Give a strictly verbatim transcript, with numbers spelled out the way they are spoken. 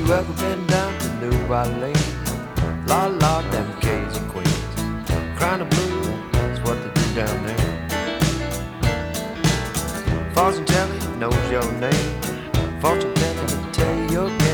you ever been down to New Orleans? La la, them K's and queens, crying the blues is what they do down there. Fortune teller knows your name, fortune teller will tell you your